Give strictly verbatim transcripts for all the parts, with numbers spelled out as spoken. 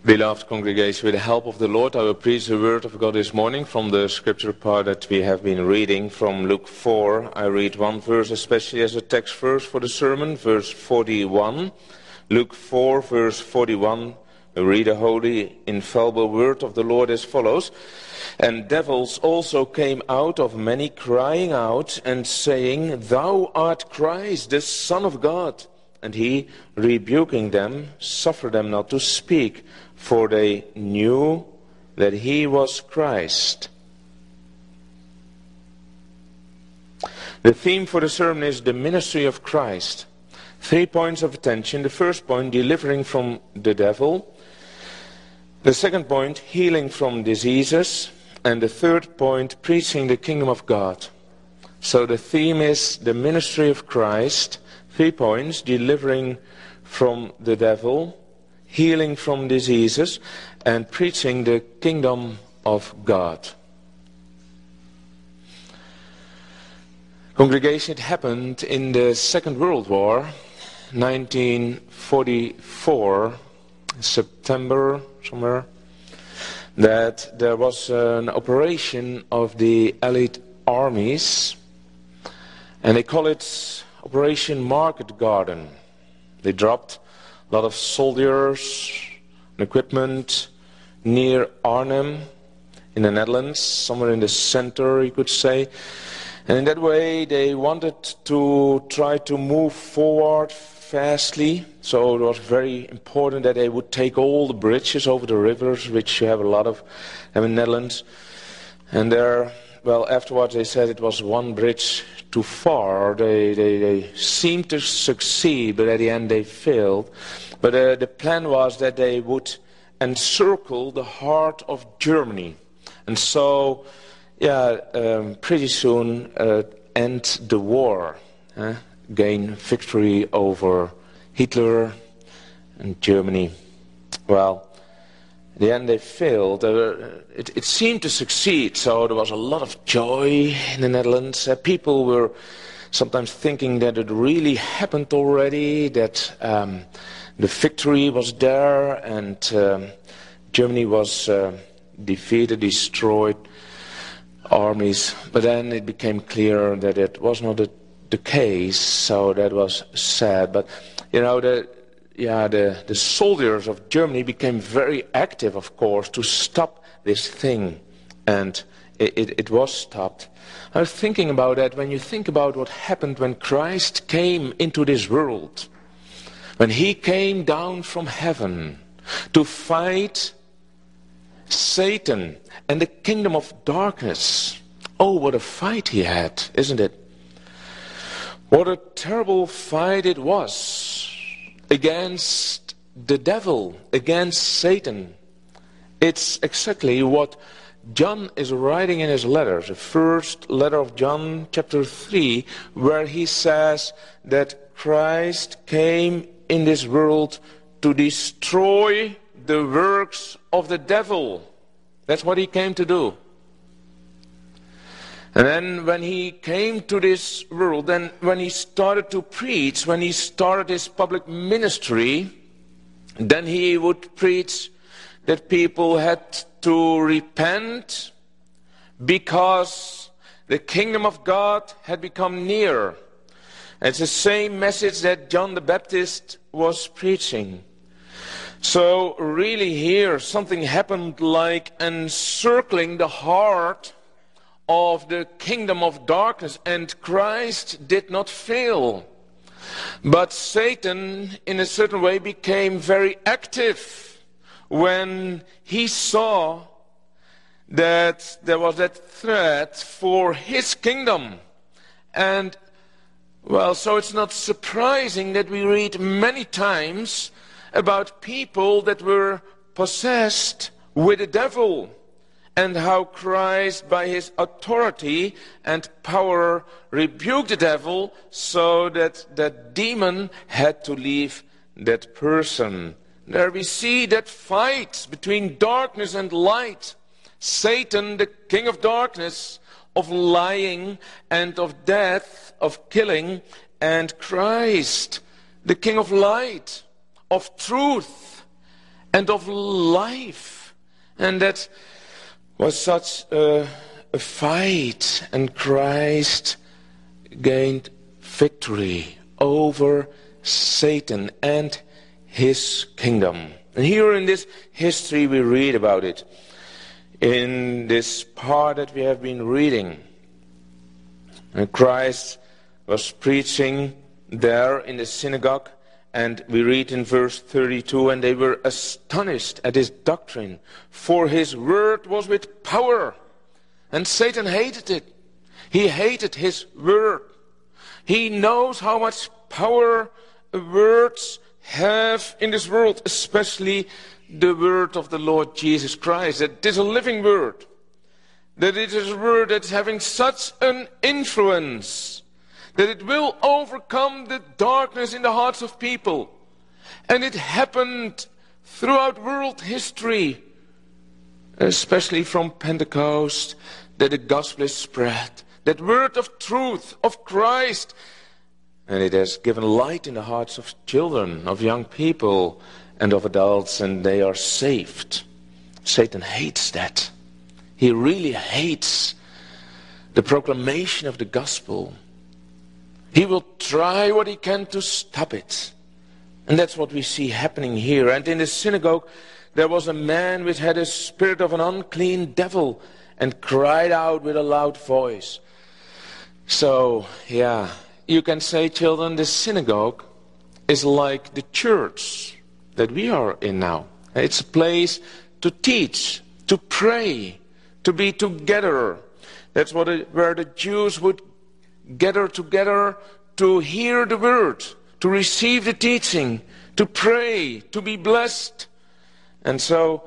Beloved congregation, with the help of the Lord, I will preach the word of God this morning from the scripture part that we have been reading from Luke four. I read one verse especially as a text verse for the sermon, verse forty-one. Luke four, verse forty-one. We read the holy, infallible word of the Lord as follows. And devils also came out of many, crying out and saying, Thou art Christ, the Son of God. And he, rebuking them, suffered them not to speak, for they knew that he was Christ. The theme for the sermon is the ministry of Christ. Three points of attention. The first point, delivering from the devil. The second point, healing from diseases. And the third point, preaching the kingdom of God. So the theme is the ministry of Christ. Three points, delivering from the devil, healing from diseases, and preaching the kingdom of God. Congregation, it happened in the Second World War, nineteen forty-four, September, somewhere, that there was an operation of the Allied armies, and they call it Operation Market Garden. They dropped a lot of soldiers and equipment near Arnhem in the Netherlands, somewhere in the center, you could say. And in that way, they wanted to try to move forward fastly. So it was very important that they would take all the bridges over the rivers, which you have a lot of them in the Netherlands. And there, well, afterwards they said it was one bridge too far. They, they, they seemed to succeed, but at the end they failed. But uh, the plan was that they would encircle the heart of Germany. And so, yeah, um, pretty soon uh, end the war, uh, gain victory over Hitler and Germany. Well, at the end they failed. Uh, it, it seemed to succeed, so there was a lot of joy in the Netherlands. Uh, people were sometimes thinking that it really happened already, that um, the victory was there, and um, Germany was uh, defeated, destroyed, armies. But then it became clear that it was not the, the case, so that was sad. But, you know, the Yeah, the, the soldiers of Germany became very active, of course, to stop this thing. And it, it, it was stopped. I was thinking about that when you think about what happened when Christ came into this world. When he came down from heaven to fight Satan and the kingdom of darkness. Oh, what a fight he had, isn't it? What a terrible fight it was. Against the devil, against Satan. It's exactly what John is writing in his letters, the first letter of John, chapter three, where he says that Christ came in this world to destroy the works of the devil. That's what he came to do. And then when he came to this world, then when he started to preach, when he started his public ministry, then he would preach that people had to repent because the kingdom of God had become near. It's the same message that John the Baptist was preaching. So really here something happened like encircling the heart of the kingdom of darkness, and Christ did not fail. But Satan, in a certain way, became very active when he saw that there was that threat for his kingdom. And, well, so it's not surprising that we read many times about people that were possessed with the devil, and how Christ, by his authority and power, rebuked the devil so that that demon had to leave that person. There we see that fight between darkness and light. Satan, the king of darkness, of lying and of death, of killing, and Christ, the king of light, of truth and of life. And that was such a, a fight, and Christ gained victory over Satan and his kingdom. And here in this history we read about it. In this part that we have been reading, and Christ was preaching there in the synagogue, and we read in verse thirty-two, and they were astonished at his doctrine, for his word was with power. And Satan hated it. He hated his word. He knows how much power words have in this world, especially the word of the Lord Jesus Christ. That it is a living word. That it is a word that is having such an influence that it will overcome the darkness in the hearts of people. And it happened throughout world history, especially from Pentecost, that the gospel is spread. That word of truth, of Christ. And it has given light in the hearts of children, of young people, and of adults, and they are saved. Satan hates that. He really hates the proclamation of the gospel. He will try what he can to stop it. And that's what we see happening here. And in the synagogue, there was a man which had a spirit of an unclean devil, and cried out with a loud voice. So, yeah, you can say, children, the synagogue is like the church that we are in now. It's a place to teach, to pray, to be together. That's what it, where the Jews would gather together to hear the word, to receive the teaching, to pray, to be blessed. And so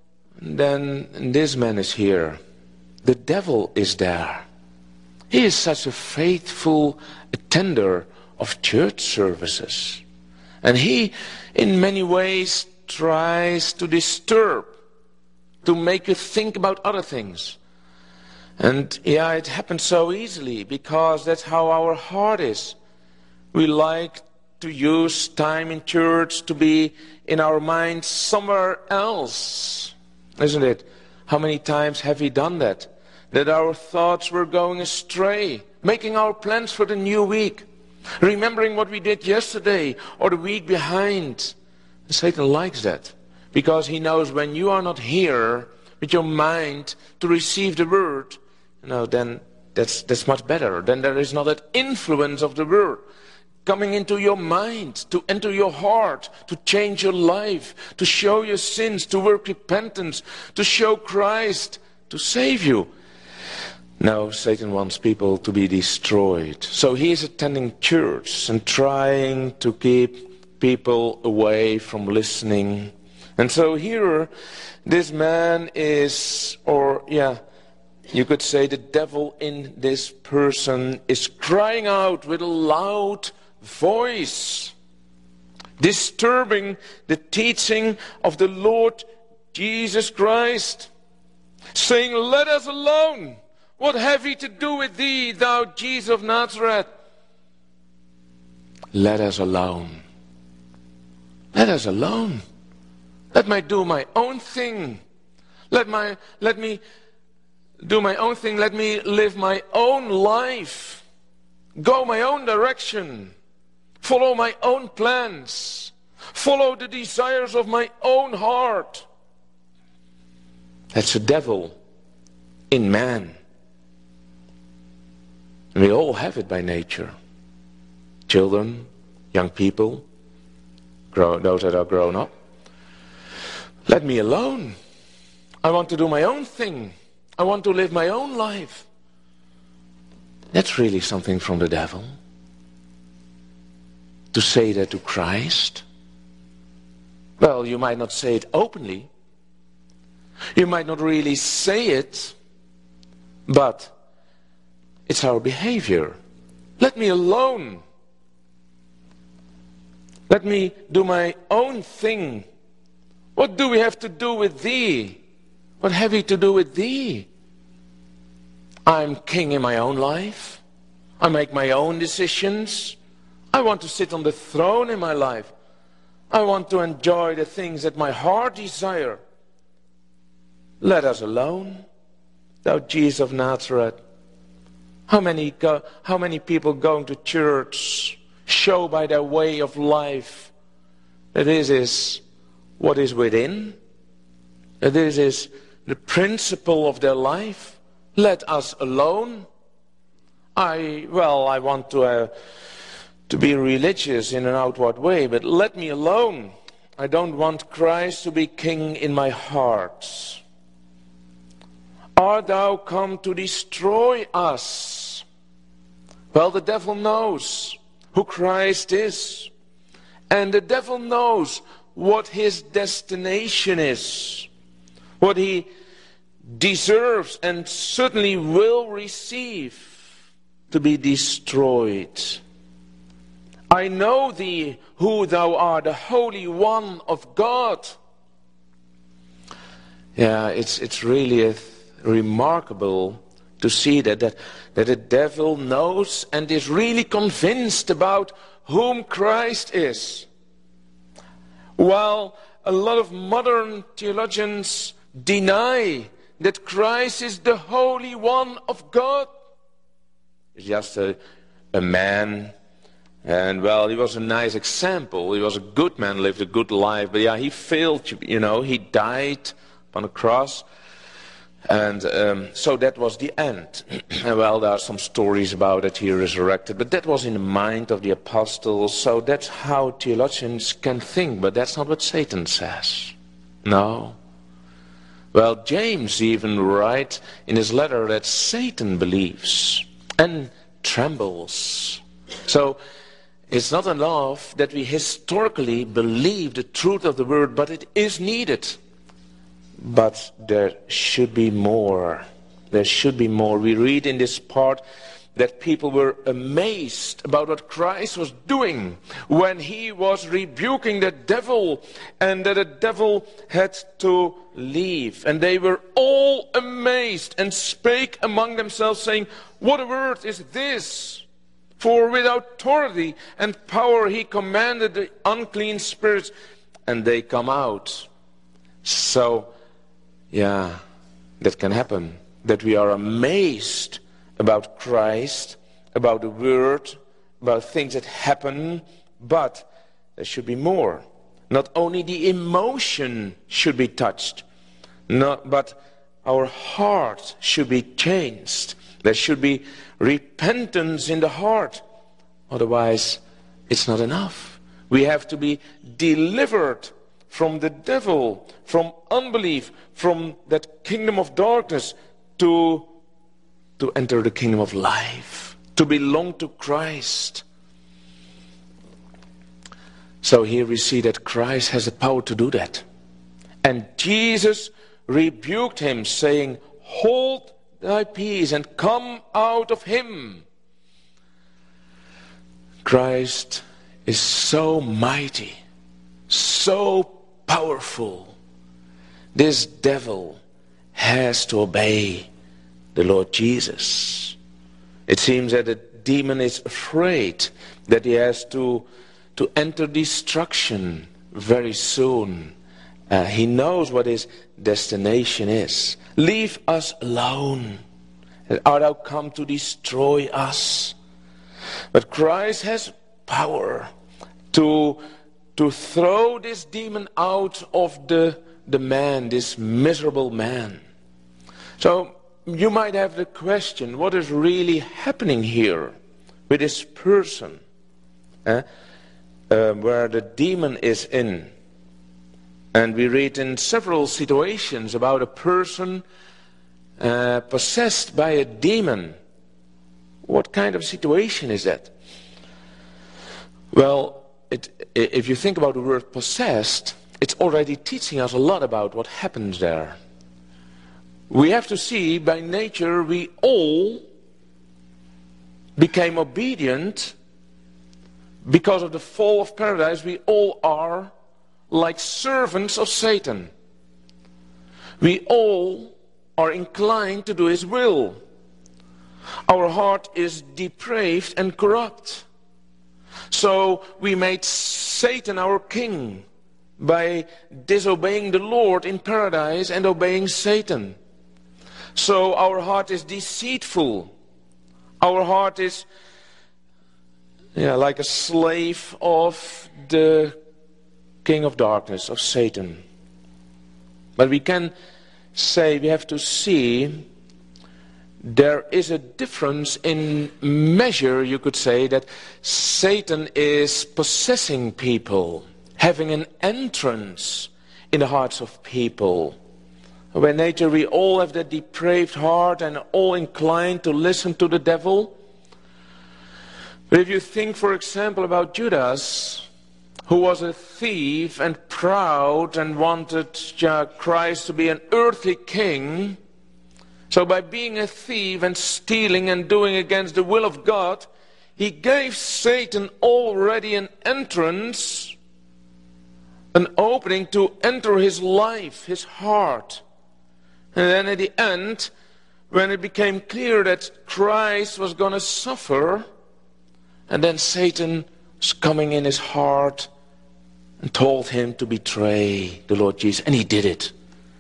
then this man is here. The devil is there. He is such a faithful attender of church services. And he, in many ways, tries to disturb, to make you think about other things. And yeah, it happens so easily, because that's how our heart is. We like to use time in church to be in our mind somewhere else, isn't it? How many times have we done that? That our thoughts were going astray, making our plans for the new week, remembering what we did yesterday or the week behind. And Satan likes that, because he knows when you are not here with your mind to receive the word, you know, then that's that's much better. Then there is not that influence of the word coming into your mind, to enter your heart, to change your life, to show your sins, to work repentance, to show Christ, to save you. No, Satan wants people to be destroyed. So he is attending church and trying to keep people away from listening. And so here, this man is, or yeah, you could say the devil in this person is crying out with a loud voice, disturbing the teaching of the Lord Jesus Christ, saying, "Let us alone. What have we to do with thee, thou Jesus of Nazareth?" Let us alone. Let us alone. Let me do my own thing. Let my let me do my own thing. Let me live my own life. Go my own direction. Follow my own plans. Follow the desires of my own heart. That's the devil in man. And we all have it by nature. Children, young people, grow, those that are grown up. Let me alone. I want to do my own thing. I want to live my own life. That's really something from the devil. To say that to Christ. Well, you might not say it openly. You might not really say it. But it's our behavior. Let me alone. Let me do my own thing. What do we have to do with thee? What have we to do with thee? I'm king in my own life. I make my own decisions. I want to sit on the throne in my life. I want to enjoy the things that my heart desire. Let us alone, thou Jesus of Nazareth. How many, go, how many people going to church show by their way of life that this is what is within, that this is the principle of their life? Let us alone. I, well, I want to, uh, to be religious in an outward way, but let me alone. I don't want Christ to be king in my heart. Art thou come to destroy us? Well, the devil knows who Christ is. And the devil knows what his destination is. What he deserves and certainly will receive. To be destroyed. I know thee, who thou art, the Holy One of God. Yeah, it's it's really a remarkable to see that, that that the devil knows and is really convinced about whom Christ is. While a lot of modern theologians deny that Christ is the Holy One of God. He's just a, a man, and well, he was a nice example. He was a good man, lived a good life, but yeah, he failed, you know, he died on a cross, and um, so that was the end. And well, there are some stories about it, he resurrected, but that was in the mind of the apostles, so that's how theologians can think, but that's not what Satan says. No. Well, James even writes in his letter that Satan believes and trembles. So it's not enough that we historically believe the truth of the word, but it is needed. But there should be more. There should be more. We read in this part that people were amazed about what Christ was doing when he was rebuking the devil, and that the devil had to leave. And they were all amazed and spake among themselves, saying, what a word is this? For with authority and power he commanded the unclean spirits, and they come out. So, yeah, that can happen. That we are amazed about Christ, about the Word, about things that happen, but there should be more. Not only the emotion should be touched, not, but our heart should be changed. There should be repentance in the heart. Otherwise, it's not enough. We have to be delivered from the devil, from unbelief, from that kingdom of darkness, to to enter the kingdom of life, to belong to Christ. So here we see that Christ has the power to do that. And Jesus rebuked him, saying, hold thy peace and come out of him. Christ is so mighty, so powerful. This devil has to obey the Lord Jesus. It seems that the demon is afraid that he has to, to enter destruction very soon. Uh, he knows what his destination is. Leave us alone. Art thou come to destroy us? But Christ has power to, to throw this demon out of the, the man, this miserable man. So, you might have the question, what is really happening here with this person eh? uh, where the demon is in? And we read in several situations about a person uh, possessed by a demon. What kind of situation is that? Well, it, if you think about the word possessed, it's already teaching us a lot about what happens there. We have to see, by nature, we all became obedient because of the fall of paradise. We all are like servants of Satan. We all are inclined to do his will. Our heart is depraved and corrupt. So we made Satan our king by disobeying the Lord in paradise and obeying Satan. So our heart is deceitful. Our heart is yeah, like a slave of the king of darkness, of Satan. But we can say, we have to see, there is a difference in measure, you could say, that Satan is possessing people, having an entrance in the hearts of people. By nature we all have that depraved heart and all inclined to listen to the devil. But if you think, for example, about Judas, who was a thief and proud and wanted uh, Christ to be an earthly king, so by being a thief and stealing and doing against the will of God, he gave Satan already an entrance, an opening to enter his life, his heart. And then at the end, when it became clear that Christ was going to suffer, and then Satan was coming in his heart and told him to betray the Lord Jesus, and he did it.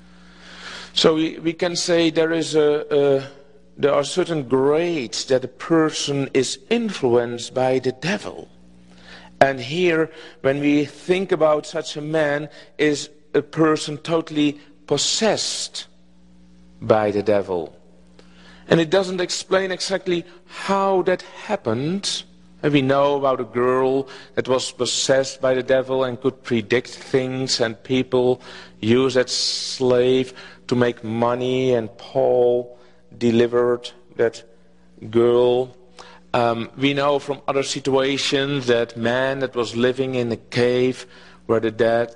So we, we can say there is a, a there are certain grades that a person is influenced by the devil. And here, when we think about such a man, is a person totally possessed by the devil. And it doesn't explain exactly how that happened. And we know about a girl that was possessed by the devil and could predict things, and people use that slave to make money, and Paul delivered that girl. Um, we know from other situations that man that was living in a cave where the dead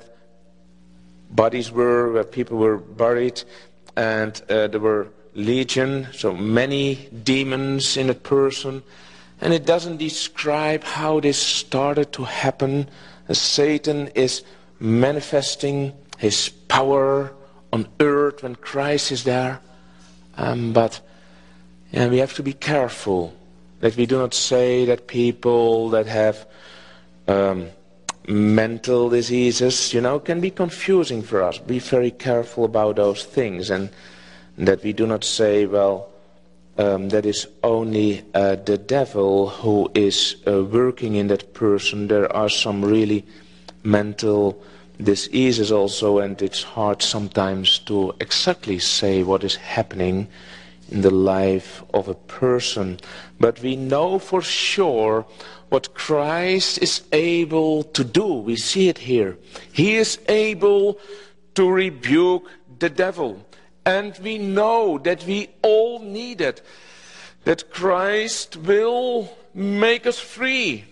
bodies were, where people were buried, and uh, there were legion, so many demons in a person. And it doesn't describe how this started to happen. Satan is manifesting his power on earth when Christ is there. Um, but yeah, we have to be careful that we do not say that people that have um, mental diseases, you know, can be confusing for us. Be very careful about those things, and that we do not say, well, Um, that is only uh, the devil who is uh, working in that person. There are some really mental diseases also, and it's hard sometimes to exactly say what is happening in the life of a person. But we know for sure what Christ is able to do. We see it here. He is able to rebuke the devil. And we know that we all need it, that Christ will make us free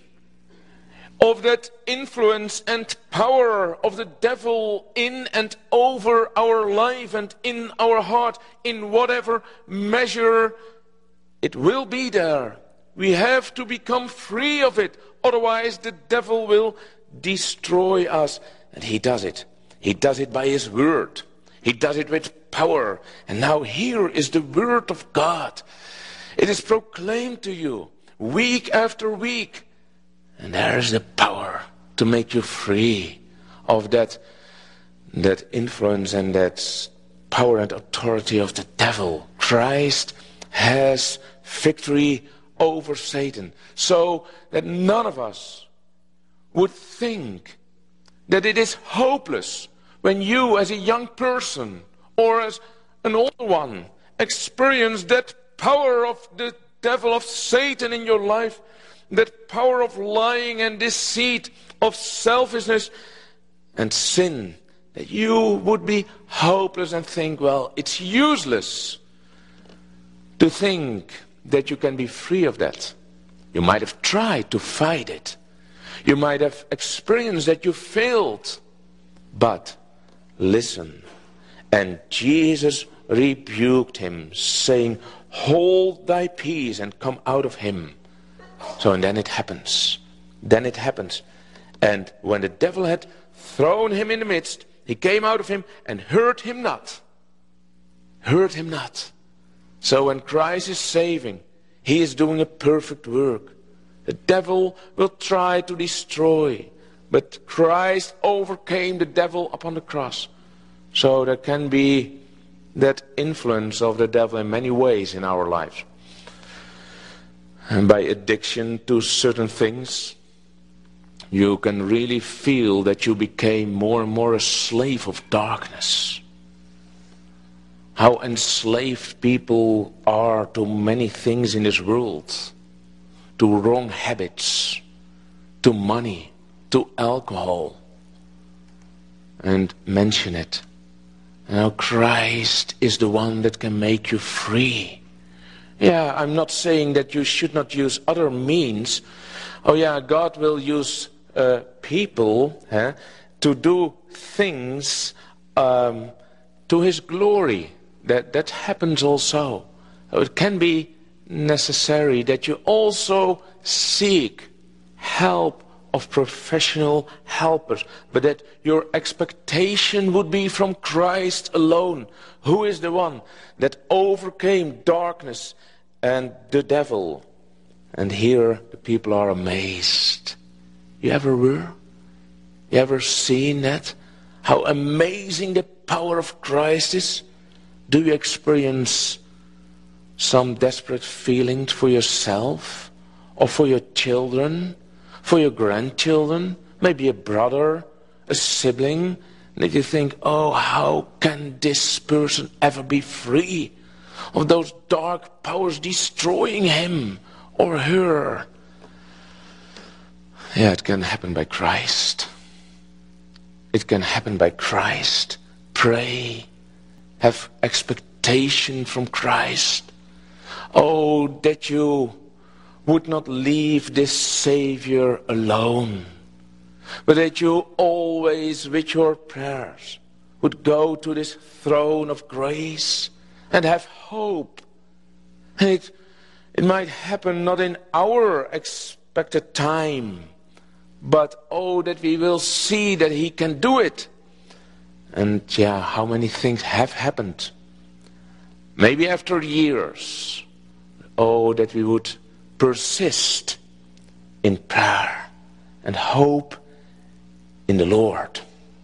of that influence and power of the devil in and over our life and in our heart, in whatever measure it will be there. We have to become free of it, otherwise the devil will destroy us. And he does it. He does it by his word. He does it with power. And now here is the word of God. It is proclaimed to you week after week. And there is the power to make you free of that, that influence and that power and authority of the devil. Christ has victory over Satan. So that none of us would think that it is hopeless when you as a young person or as an older one experience that power of the devil, of Satan in your life, that power of lying and deceit, of selfishness and sin, that you would be hopeless and think, well, it's useless to think that you can be free of that. You might have tried to fight it. You might have experienced that you failed. But listen, and Jesus rebuked him, saying, hold thy peace and come out of him. So and then it happens. Then it happens. And when the devil had thrown him in the midst, he came out of him and hurt him not. Hurt him not. So when Christ is saving, he is doing a perfect work. The devil will try to destroy, but Christ overcame the devil upon the cross. So there can be that influence of the devil in many ways in our lives. And by addiction to certain things, you can really feel that you became more and more a slave of darkness. How enslaved people are to many things in this world. To wrong habits, to money, to alcohol. And mention it. Now Christ is the one that can make you free. Yeah, I'm not saying that you should not use other means. Oh yeah, God will use uh, people eh, to do things um, to His glory. That, that happens also. It can be necessary that you also seek help of professional helpers, but that your expectation would be from Christ alone, who is the one that overcame darkness and the devil. And here the people are amazed. You ever were? You ever seen that? How amazing the power of Christ is? Do you experience some desperate feelings for yourself, or for your children, for your grandchildren, maybe a brother, a sibling, that you think, oh, how can this person ever be free of those dark powers destroying him or her? Yeah, it can happen by Christ. It can happen by Christ. Pray. Have expectation from Christ. Oh, that you would not leave this Savior alone, but that you always with your prayers would go to this throne of grace and have hope. And it, it might happen not in our expected time, but oh, that we will see that He can do it. And yeah, how many things have happened? Maybe after years. Oh, that we would persist in prayer and hope in the Lord.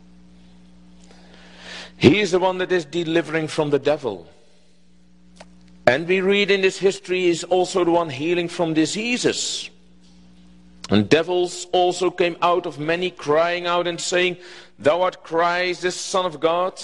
He is the one that is delivering from the devil. And we read in this history, He is also the one healing from diseases. And devils also came out of many, crying out and saying, Thou art Christ, the Son of God.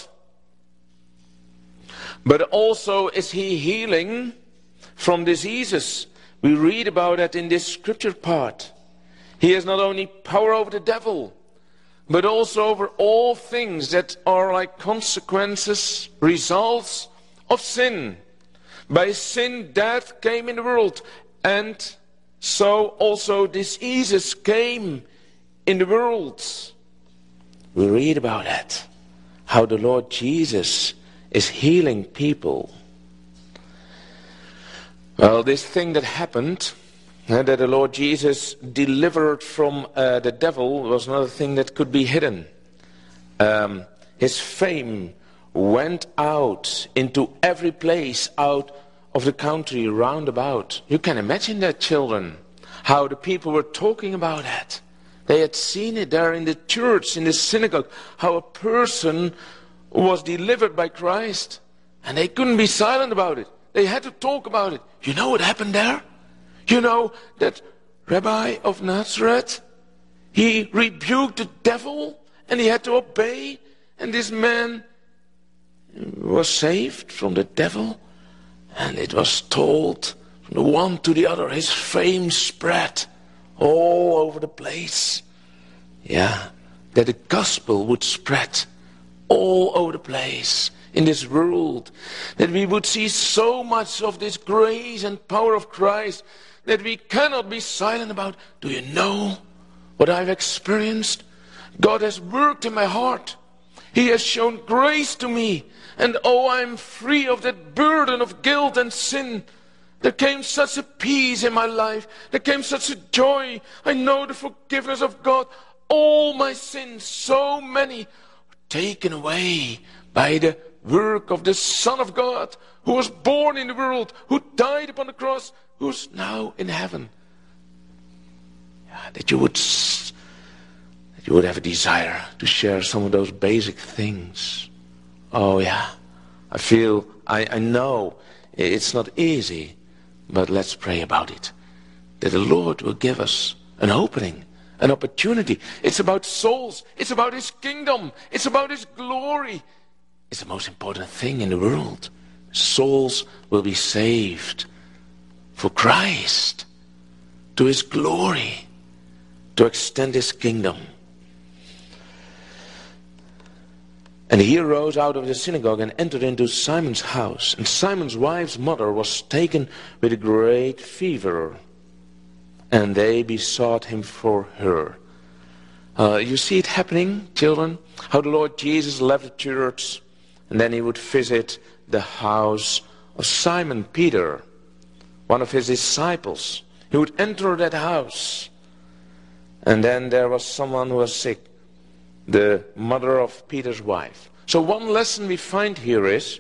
But also is He healing from diseases. We read about that in this scripture part. He has not only power over the devil, but also over all things that are like consequences, results of sin. By sin, death came in the world, and so also diseases came in the world. We read about that, how the Lord Jesus is healing people. Well, this thing that happened, uh, that the Lord Jesus delivered from uh, the devil, was not a thing that could be hidden. Um, his fame went out into every place out of the country round about. You can imagine that, children, how the people were talking about that. They had seen it there in the church, in the synagogue, how a person was delivered by Christ, and they couldn't be silent about it. They had to talk about it. You know what happened there? You know that Rabbi of Nazareth, he rebuked the devil and he had to obey. And this man was saved from the devil. And it was told from the one to the other. His fame spread all over the place. Yeah, that the gospel would spread all over the place. In this world, that we would see so much of this grace and power of Christ that we cannot be silent about. Do you know what I've experienced? God has worked in my heart. He has shown grace to me, and oh, I'm free of that burden of guilt and sin. There came such a peace in my life. There came such a joy. I know the forgiveness of God. All my sins, so many, were taken away by the work of the Son of God, who was born in the world, who died upon the cross, who's now in heaven. that you would that you would have a desire to share some of those basic things. Oh yeah, I feel, I, I know it's not easy, but let's pray about it. That the Lord will give us an opening, an opportunity. It's about souls. It's about His kingdom. It's about His glory. It's the most important thing in the world. Souls will be saved for Christ, to His glory, to extend His kingdom. And he arose out of the synagogue and entered into Simon's house. And Simon's wife's mother was taken with a great fever, and they besought him for her. Uh, you see it happening, children? How the Lord Jesus left the church, and then He would visit the house of Simon Peter, one of His disciples. He would enter that house, and then there was someone who was sick, the mother of Peter's wife. So one lesson we find here is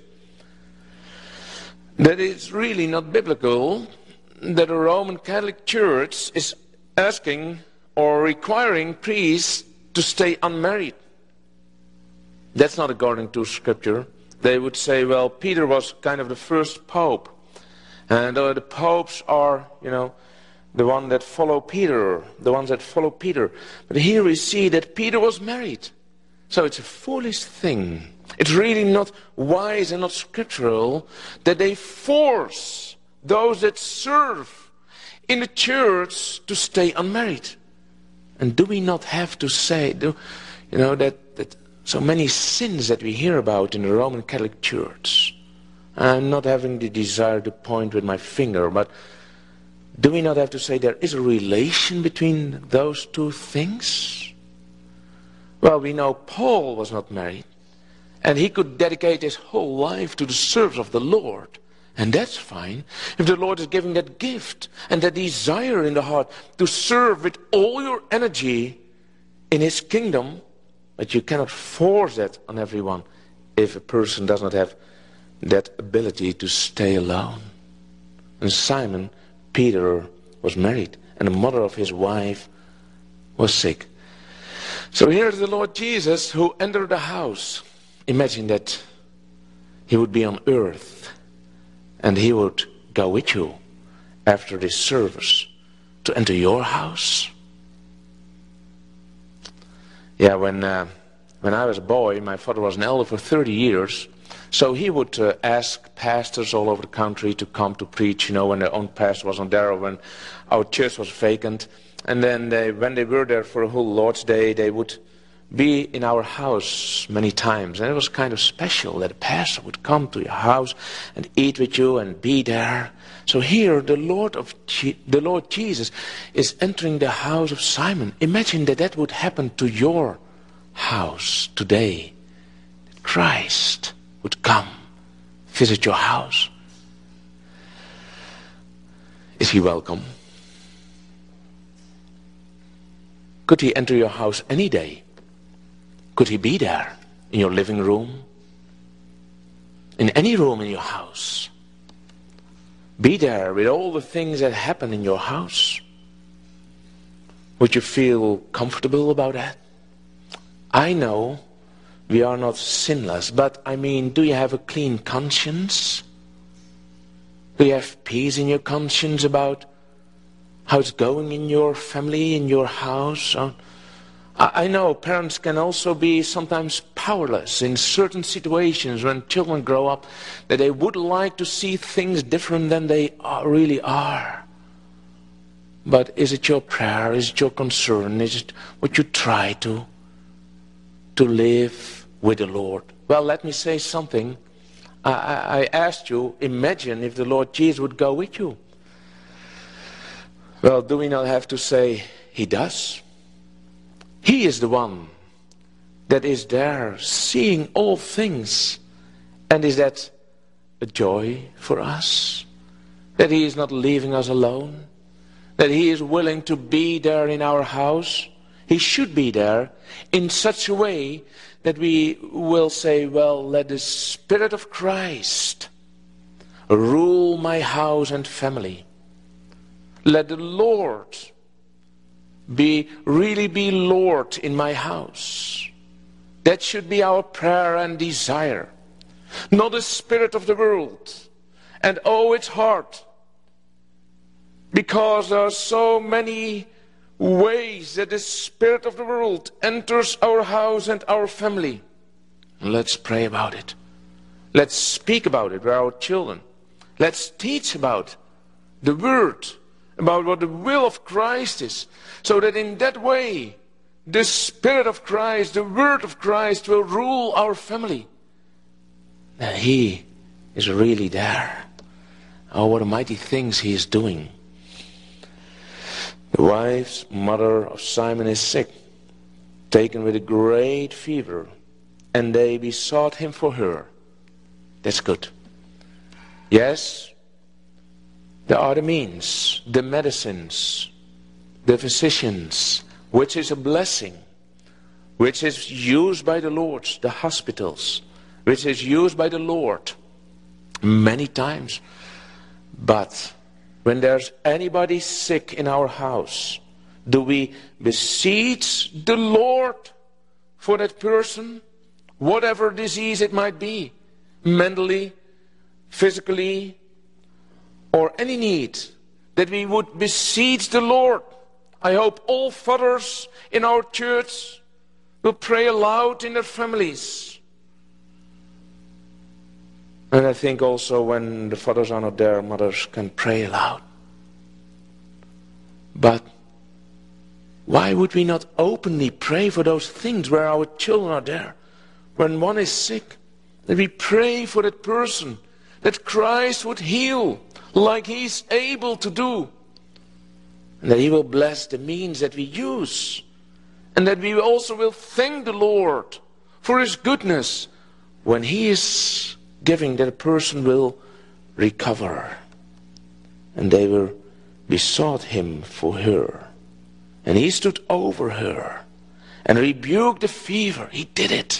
that it's really not biblical that a Roman Catholic Church is asking or requiring priests to stay unmarried. That's not according to Scripture. They would say, well, Peter was kind of the first pope, and uh, the popes are, you know, the one that follow Peter, the ones that follow Peter. But here we see that Peter was married. So it's a foolish thing. It's really not wise and not scriptural that they force those that serve in the church to stay unmarried. And do we not have to say, do, you know, that, that so many sins that we hear about in the Roman Catholic Church. I'm not having the desire to point with my finger, but do we not have to say there is a relation between those two things? Well, we know Paul was not married, and he could dedicate his whole life to the service of the Lord. And that's fine. If the Lord is giving that gift and that desire in the heart to serve with all your energy in His kingdom, but you cannot force that on everyone if a person does not have that ability to stay alone. And Simon Peter was married, and the mother of his wife was sick. So here's the Lord Jesus who entered the house. Imagine that He would be on earth, and He would go with you after this service to enter your house. Yeah, when uh, when I was a boy, my father was an elder for thirty years. So he would uh, ask pastors all over the country to come to preach, you know, when their own pastor wasn't there, or when our church was vacant. And then they, when they were there for a whole Lord's Day, they would be in our house many times. And it was kind of special that a pastor would come to your house and eat with you and be there. So here the Lord of Je- the Lord Jesus is entering the house of Simon. Imagine that that would happen to your house today. That Christ would come, visit your house. Is He welcome? Could He enter your house any day? Could He be there in your living room? In any room in your house? Be there with all the things that happen in your house? Would you feel comfortable about that? I know we are not sinless, but I mean, do you have a clean conscience? Do you have peace in your conscience about how it's going in your family, in your house? I know parents can also be sometimes powerless in certain situations when children grow up, that they would like to see things different than they are, really are. But is it your prayer? Is it your concern? Is it what you try to, to live with the Lord? Well, let me say something. I, I, I asked you, imagine if the Lord Jesus would go with you. Well, do we not have to say, He does? He is the one that is there seeing all things. And is that a joy for us? That He is not leaving us alone? That He is willing to be there in our house? He should be there in such a way that we will say, well, let the Spirit of Christ rule my house and family. Let the Lord be really be Lord in my house. That should be our prayer and desire. Not the spirit of the world. And oh, it's hard. Because there are so many ways that the spirit of the world enters our house and our family. Let's pray about it. Let's speak about it with our children. Let's teach about the word, about what the will of Christ is, so that in that way the Spirit of Christ, the word of Christ will rule our family. And He is really there. Oh, what mighty things He is doing. The wife's mother of Simon is sick, taken with a great fever, and they besought Him for her. That's good. Yes, there are the means, the medicines, the physicians, which is a blessing, which is used by the Lord, the hospitals, which is used by the Lord many times. But when there's anybody sick in our house, do we beseech the Lord for that person, whatever disease it might be, mentally, physically, or any need, that we would beseech the Lord? I hope all fathers in our church will pray aloud in their families. And I think also when the fathers are not there, mothers can pray aloud. But why would we not openly pray for those things where our children are there? When one is sick, that we pray for that person, that Christ would heal like He's able to do. And that He will bless the means that we use. And that we also will thank the Lord for His goodness when He is giving, that a person will recover. And they will besought Him for her. And He stood over her and rebuked the fever. He did it.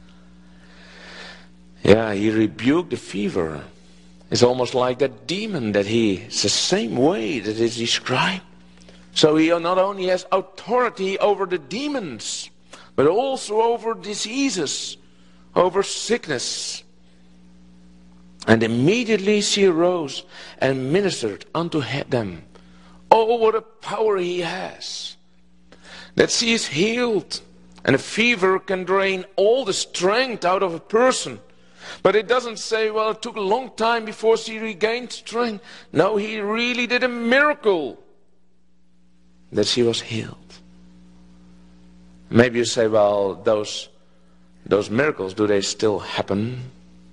Yeah, He rebuked the fever. It's almost like that demon that He, it's the same way that is described. So He not only has authority over the demons, but also over diseases, over sickness. And immediately she arose and ministered unto them. Oh, what a power He has. That she is healed. And a fever can drain all the strength out of a person. But it doesn't say, well, it took a long time before she regained strength. No, He really did a miracle that she was healed. Maybe you say, well, those, those miracles, do they still happen?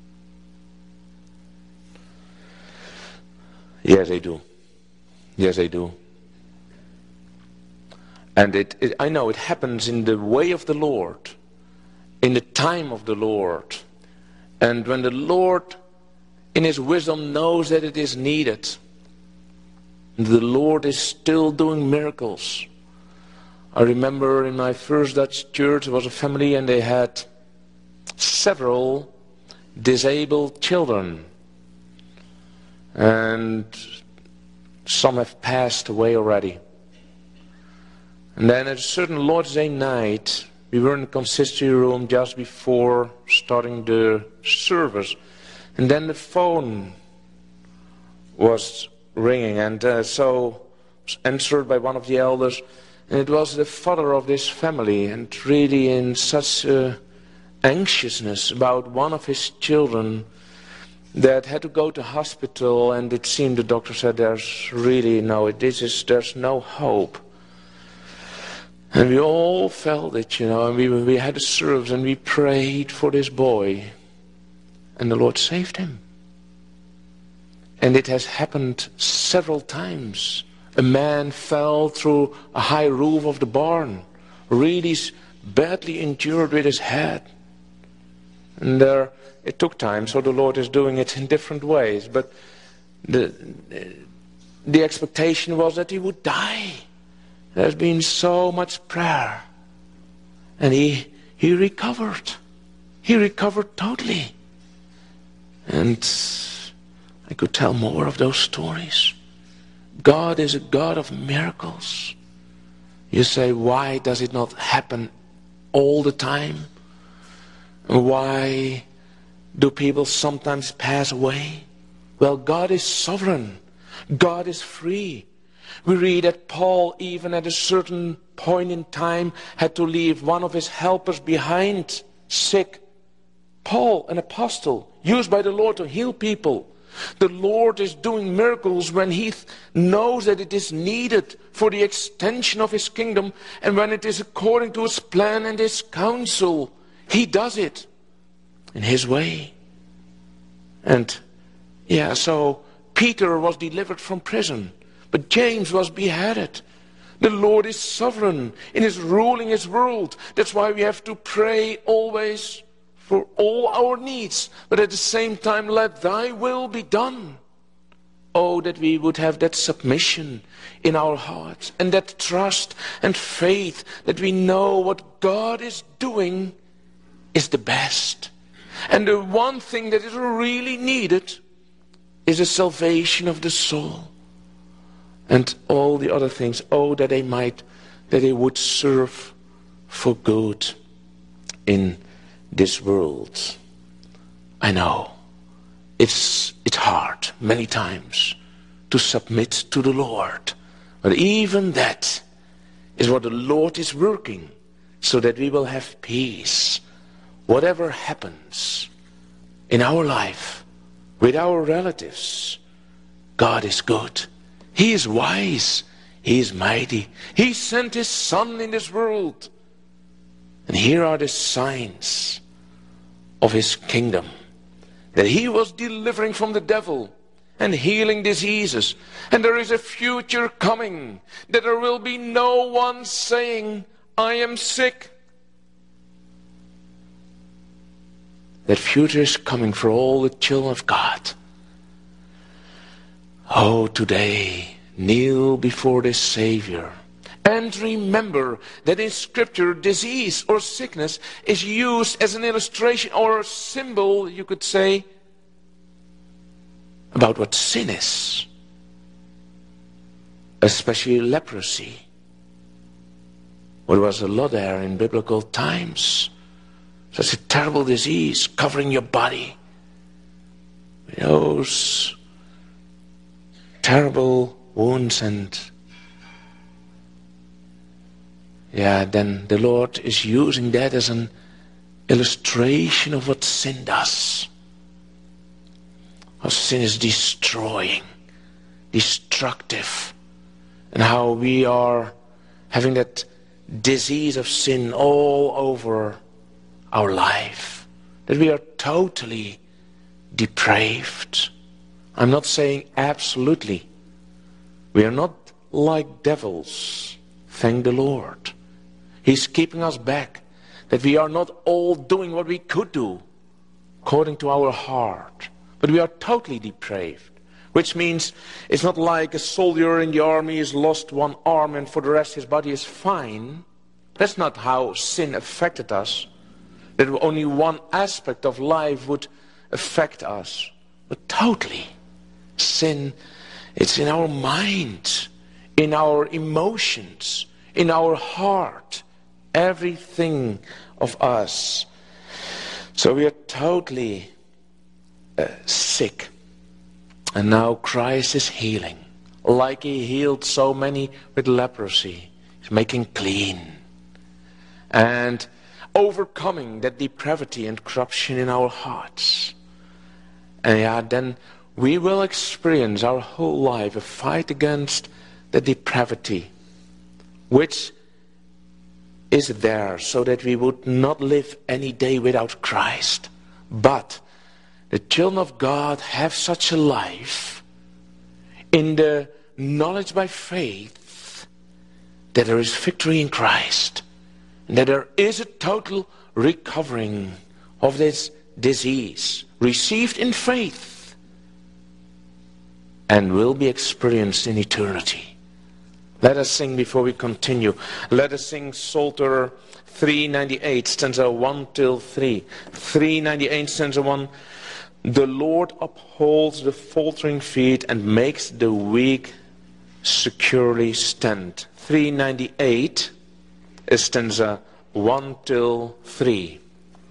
Yes, they do. Yes, they do. And it, it, I know it happens in the way of the Lord, in the time of the Lord. And when the Lord, in His wisdom, knows that it is needed, the Lord is still doing miracles. I remember in my first Dutch church, there was a family and they had several disabled children. And some have passed away already. And then at a certain Lord's Day night, we were in the consistory room just before starting the service. And then the phone was ringing, and uh, so was answered by one of the elders. And it was the father of this family, and really in such uh, anxiousness about one of his children that had to go to hospital, and it seemed the doctor said there's really no, this is, there's no hope. And we all felt it, you know, and we, we had a service and we prayed for this boy. And the Lord saved him. And it has happened several times. A man fell through a high roof of the barn, really badly injured with his head. And there, it took time, so the Lord is doing it in different ways. But the, the expectation was that he would die. There's been so much prayer. And he, he recovered. He recovered totally. And I could tell more of those stories. God is a God of miracles. You say, why does it not happen all the time? Why do people sometimes pass away? Well, God is sovereign. God is free. We read that Paul, even at a certain point in time, had to leave one of his helpers behind, sick. Paul, an apostle, used by the Lord to heal people. The Lord is doing miracles when He knows that it is needed for the extension of His kingdom, and when it is according to His plan and His counsel. He does it in His way. And yeah, so Peter was delivered from prison, but James was beheaded. The Lord is sovereign in His ruling His world. That's why we have to pray always for all our needs, but at the same time, let Thy will be done. Oh, that we would have that submission in our hearts, and that trust and faith that we know what God is doing is the best. And the one thing that is really needed is the salvation of the soul. And all the other things, oh, that they might, that they would serve for good in this world. I know it's it's hard many times to submit to the Lord, but even that is what the Lord is working, so that we will have peace. Whatever happens in our life with our relatives, God is good. He is wise. He is mighty. He sent His Son in this world. And here are the signs of His kingdom. That He was delivering from the devil and healing diseases. And there is a future coming. That there will be no one saying, I am sick. That future is coming for all the children of God. Oh, today, kneel before the Savior. And remember that in Scripture, disease or sickness is used as an illustration or a symbol, you could say, about what sin is. Especially leprosy. There was a lot there in biblical times. Such a terrible disease covering your body. Those terrible wounds, and yeah, then the Lord is using that as an illustration of what sin does. How sin is destroying, destructive, and how we are having that disease of sin all over our life, that we are totally depraved. I'm not saying absolutely. We are not like devils, thank the Lord. He's keeping us back, that we are not all doing what we could do according to our heart, but we are totally depraved, which means it's not like a soldier in the army has lost one arm and for the rest his body is fine. That's not how sin affected us, that only one aspect of life would affect us, but totally. Sin, it's in our mind, in our emotions, in our heart, everything of us. So we are totally uh, sick. And now Christ is healing, like He healed so many with leprosy. He's making clean and overcoming that depravity and corruption in our hearts. And yeah, then we will experience our whole life a fight against the depravity, which is there so that we would not live any day without Christ. But the children of God have such a life in the knowledge by faith that there is victory in Christ, and that there is a total recovering of this disease received in faith and will be experienced in eternity. Let us sing before we continue. Let us sing Psalter three ninety-eight, stanza one till three. three ninety-eight, stanza one. The Lord upholds the faltering feet and makes the weak securely stand. three ninety-eight is stanza one till three.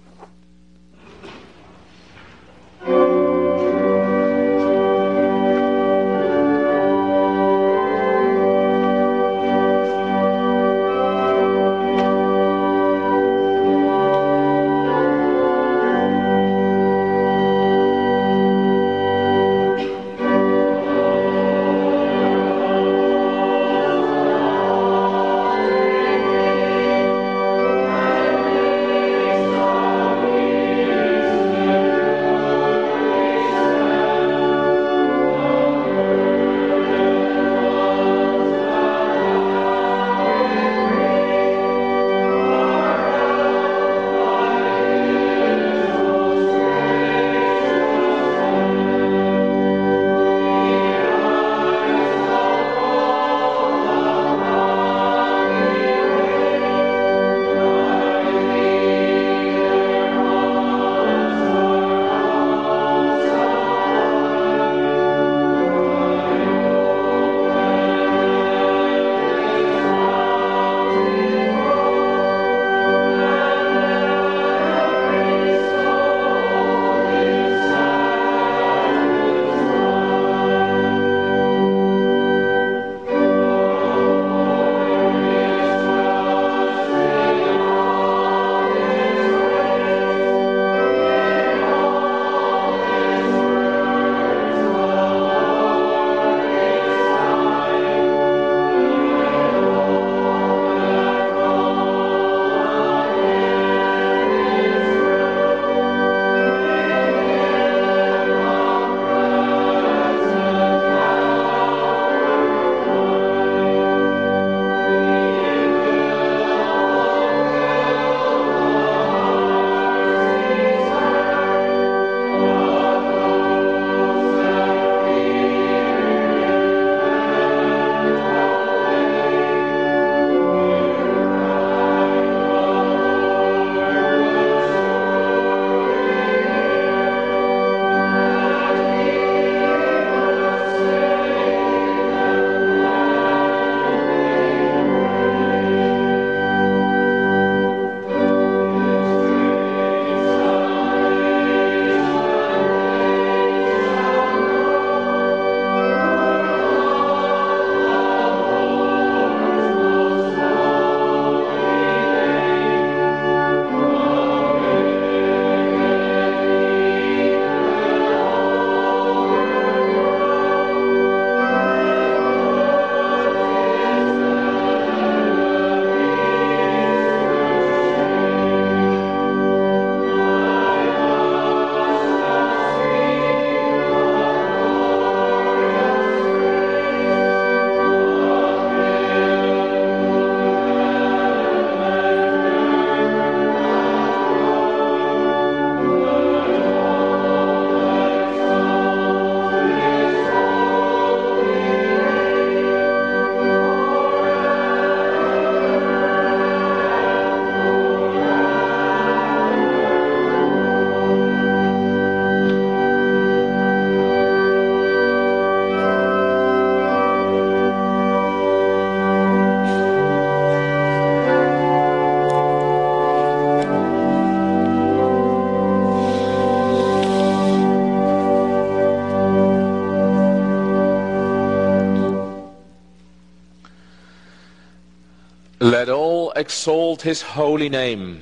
Let all exalt his holy name.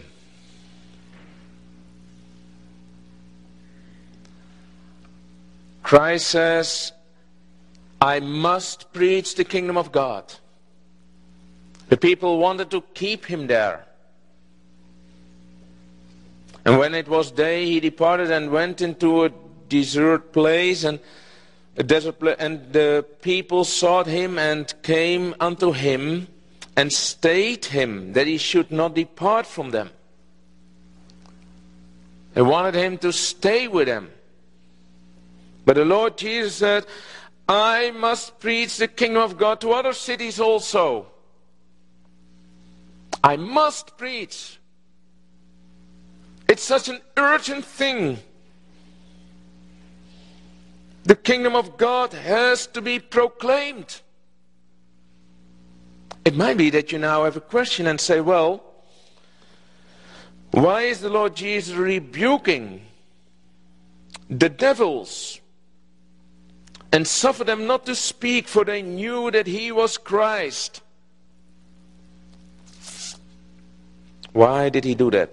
Christ says, I must preach the kingdom of God. The people wanted to keep him there. And when it was day, he departed and went into a desert place, and a desert place, and the people sought him and came unto him and stayed him, that he should not depart from them. They wanted him to stay with them. But the Lord Jesus said, I must preach the kingdom of God to other cities also. I must preach. It's such an urgent thing. The kingdom of God has to be proclaimed. it might be that you now have a question and say, well, why is the Lord Jesus rebuking the devils and suffer them not to speak, for they knew that he was Christ? Why did he do that?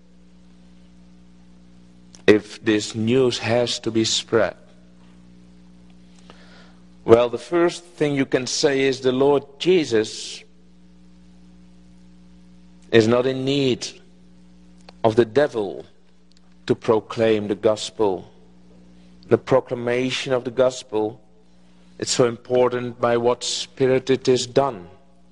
If this news has to be spread. Well, the first thing you can say is the Lord Jesus is not in need of the devil to proclaim the gospel. The proclamation of the gospel, it's so important by what spirit it is done.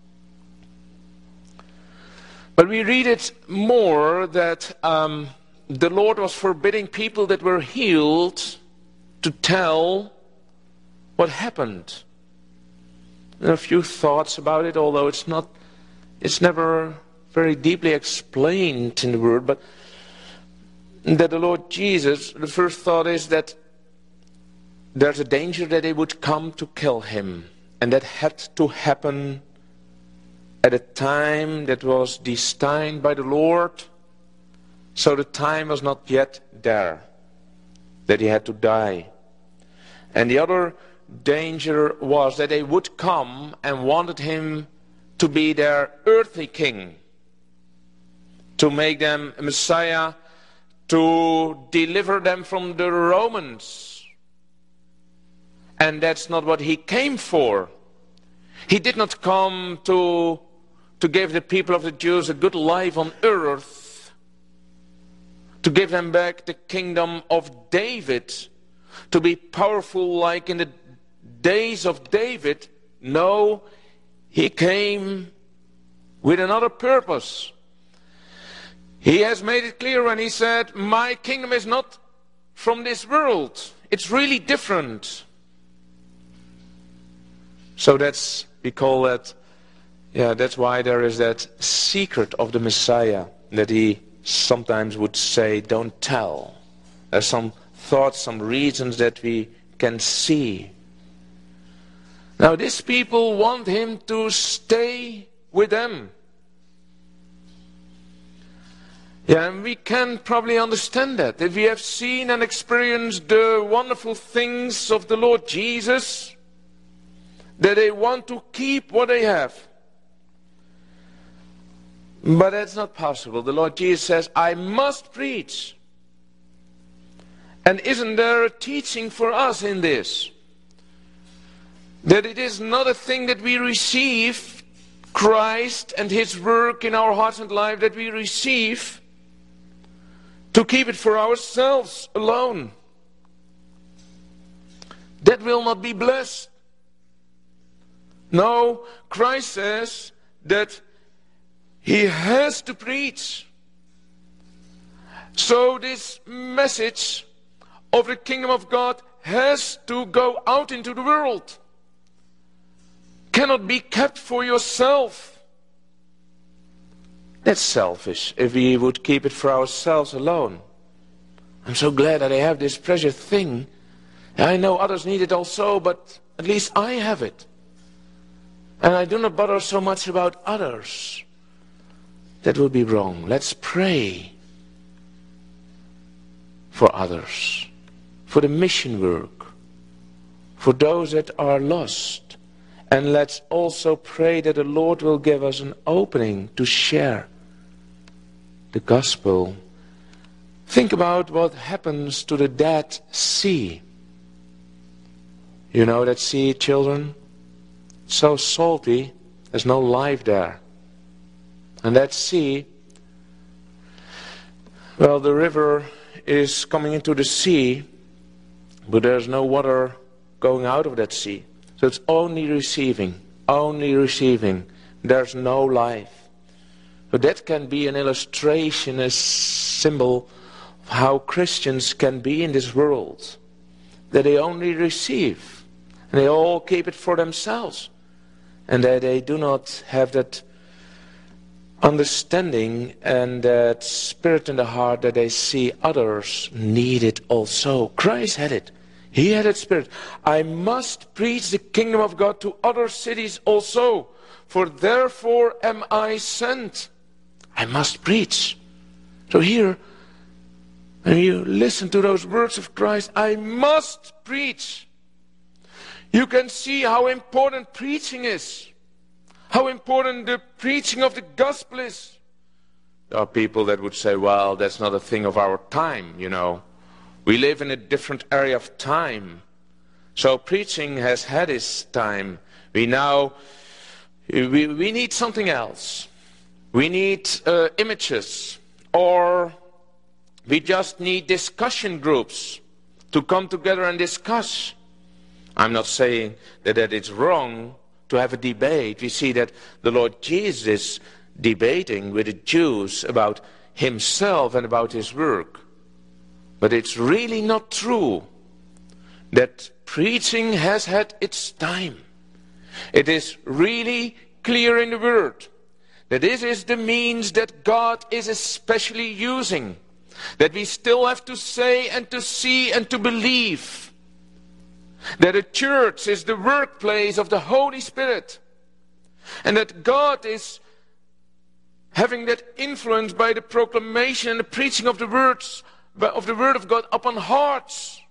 But we read it more that um, the Lord was forbidding people that were healed to tell what happened. There are a few thoughts about it, although it's not, it's never very deeply explained in the Word, but that the Lord Jesus, the first thought is that there's a danger that they would come to kill him, and that had to happen at a time that was destined by the Lord, so the time was not yet there, that he had to die. And the other danger was that they would come and wanted him to be their earthly king, to make them a Messiah, to deliver them from the Romans. And that's not what he came for. He did not come to, to give the people of the Jews a good life on earth, to give them back the kingdom of David, to be powerful like in the days of David. No, he came with another purpose. He has made it clear when he said, my kingdom is not from this world. It's really different. So that's, we call that, yeah, that's why there is that secret of the Messiah that he sometimes would say, don't tell. There's some thoughts, some reasons that we can see. Now these people want him to stay with them. Yeah, and we can probably understand that. If we have seen and experienced the wonderful things of the Lord Jesus, that they want to keep what they have. But that's not possible. The Lord Jesus says, I must preach. And isn't there a teaching for us in this? That it is not a thing that we receive Christ and his work in our hearts and life, that we receive to keep it for ourselves alone. That will not be blessed. No, Christ says that he has to preach. So this message of the kingdom of God has to go out into the world. Cannot be kept for yourself. That's selfish if we would keep it for ourselves alone. I'm so glad that I have this precious thing. I know others need it also, but at least I have it. And I do not bother so much about others. That would be wrong. Let's pray for others, for the mission work, for those that are lost. And let's also pray that the Lord will give us an opening to share the gospel. Think about what happens to the Dead Sea. You know that sea, children? So salty, there's no life there. And that sea, well, the river is coming into the sea, but there's no water going out of that sea. So it's only receiving, only receiving. There's no life. So that can be an illustration, a symbol of how Christians can be in this world. That they only receive, and they all keep it for themselves. And that they do not have that understanding and that spirit in the heart that they see others need it also. Christ had it. He had that spirit. I must preach the kingdom of God to other cities also, for therefore am I sent. I must preach. So here, when you listen to those words of Christ, I must preach. You can see how important preaching is. How important the preaching of the gospel is. There are people that would say, well, that's not a thing of our time, you know. We live in a different area of time. So preaching has had its time. We now, we, we need something else. We need uh, images, or we just need discussion groups to come together and discuss. I'm not saying that, that it's wrong to have a debate. We see that the Lord Jesus is debating with the Jews about himself and about his work. But it's really not true that preaching has had its time. It is really clear in the Word that this is the means that God is especially using. That we still have to say and to see and to believe that the church is the workplace of the Holy Spirit. And that God is having that influence by the proclamation and the preaching of the words of the Word of God upon hearts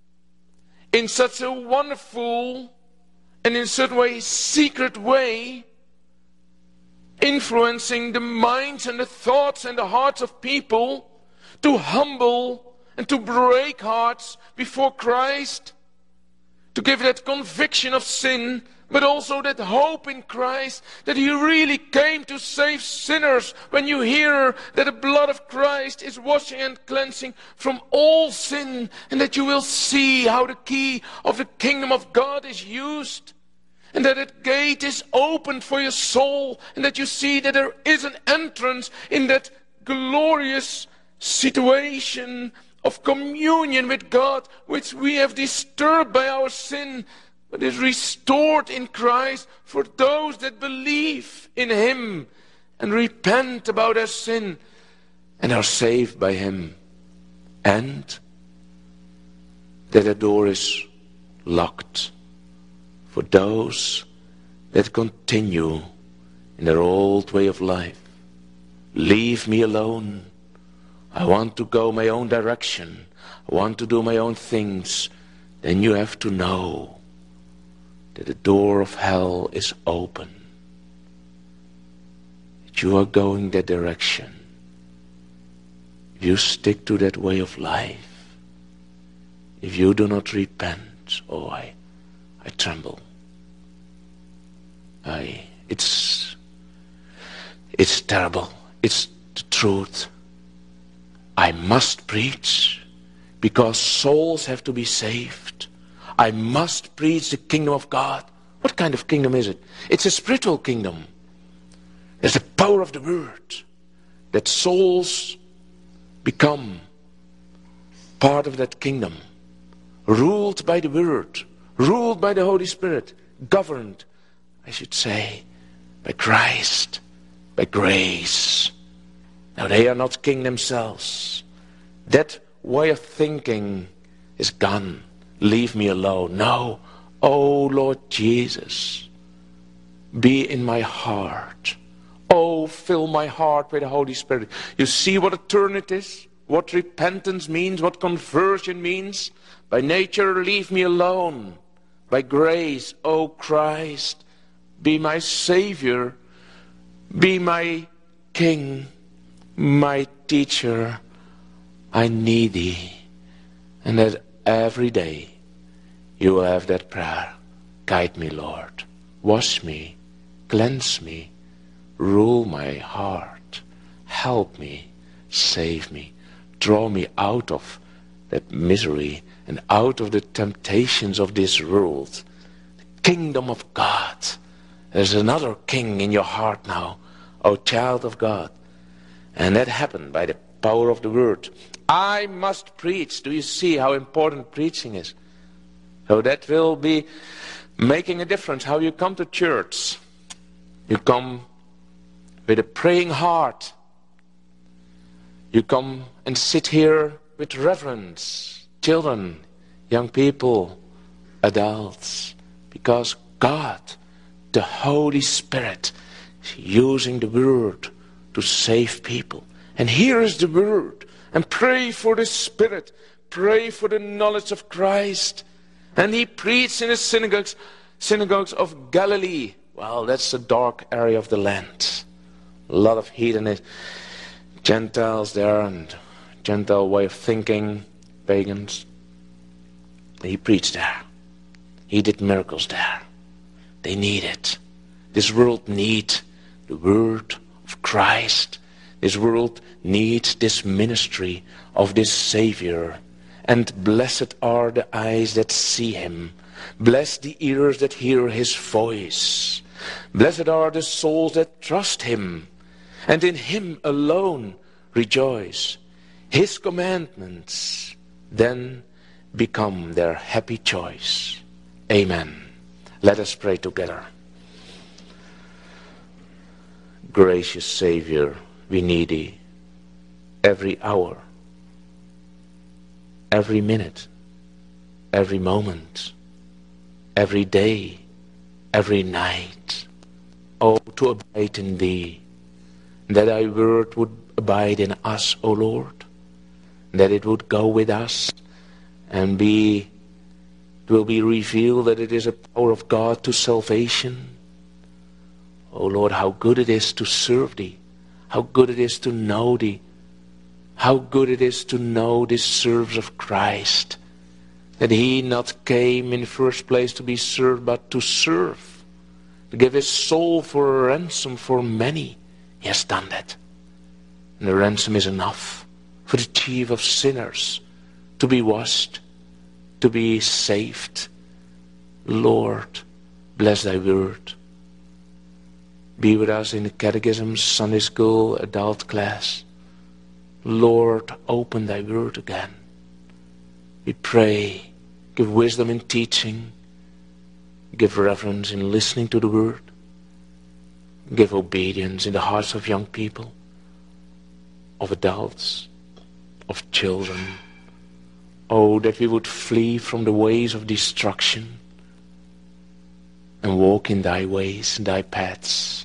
in such a wonderful and in a certain way secret way, influencing the minds and the thoughts and the hearts of people to humble and to break hearts before Christ, to give that conviction of sin, but also that hope in Christ, that He really came to save sinners. When you hear that the blood of Christ is washing and cleansing from all sin, and that you will see how the key of the kingdom of God is used, and that that gate is opened for your soul, and that you see that there is an entrance in that glorious situation of communion with God, which we have disturbed by our sin, but is restored in Christ for those that believe in Him and repent about their sin and are saved by Him. And that the door is locked for those that continue in their old way of life. Leave me alone. I want to go my own direction. I want to do my own things. Then you have to know that the door of hell is open. That you are going that direction. If you stick to that way of life, if you do not repent, oh, I, I tremble. I, it's, it's terrible. It's the truth. I must preach because souls have to be saved. I must preach the kingdom of God. What kind of kingdom is it? It's a spiritual kingdom. There's the power of the word. That souls become part of that kingdom. Ruled by the word. Ruled by the Holy Spirit. Governed, I should say, by Christ. By grace. Now they are not king themselves. That way of thinking is gone. Leave me alone. No. Oh Lord Jesus, be in my heart. Oh, fill my heart with the Holy Spirit. You see what a turn it is? What repentance means? What conversion means? By nature, leave me alone. By grace, oh Christ, be my Savior. Be my King, my teacher. I need Thee. And that every day you will have that prayer. Guide me, Lord. Wash me. Cleanse me. Rule my heart. Help me. Save me. Draw me out of that misery and out of the temptations of this world. The kingdom of God. There's another king in your heart now, O child of God. And that happened by the power of the word. I must preach. Do you see how important preaching is? So that will be making a difference how you come to church. You come with a praying heart. You come and sit here with reverence. Children, young people, adults, because God, the Holy Spirit, is using the Word to save people. And here is the Word. And pray for the Spirit. Pray for the knowledge of Christ. And he preached in the synagogues, synagogues of Galilee. Well, that's the dark area of the land. A lot of heathenish Gentiles there and Gentile way of thinking, pagans. He preached there. He did miracles there. They need it. This world needs the word of Christ. This world needs this ministry of this Savior. And blessed are the eyes that see him. Blessed the ears that hear his voice. Blessed are the souls that trust him, and in him alone rejoice. His commandments then become their happy choice. Amen. Let us pray together. Gracious Savior, we need thee every hour, every minute, every moment, every day, every night. Oh, to abide in thee, that thy word would abide in us, O Lord, that it would go with us and be, it will be revealed that it is a power of God to salvation. O Lord, how good it is to serve thee, how good it is to know thee, how good it is to know this service of Christ, that he not came in the first place to be served, but to serve, to give his soul for a ransom for many. He has done that. And the ransom is enough for the chief of sinners to be washed, to be saved. Lord, bless thy word. Be with us in the catechism, Sunday school, adult class. Lord, open thy word again. We pray, give wisdom in teaching, give reverence in listening to the word, give obedience in the hearts of young people, of adults, of children. Oh, that we would flee from the ways of destruction and walk in thy ways, in thy paths.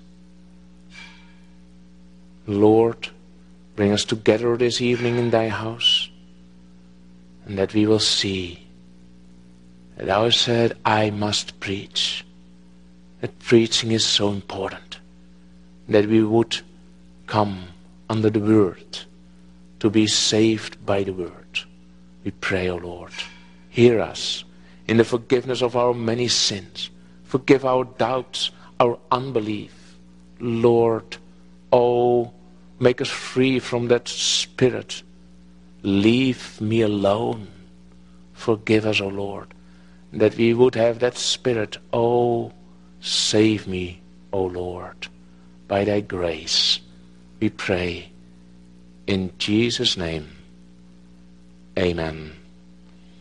Lord, bring us together this evening in thy house, and that we will see that thou hast said, I must preach. That preaching is so important. That we would come under the word to be saved by the word. We pray, O Lord, hear us in the forgiveness of our many sins. Forgive our doubts, our unbelief. Lord, oh, make us free from that spirit. Leave me alone. Forgive us, O Lord, that we would have that spirit. Oh, save me, O Lord, by thy grace. We pray in Jesus' name. Amen.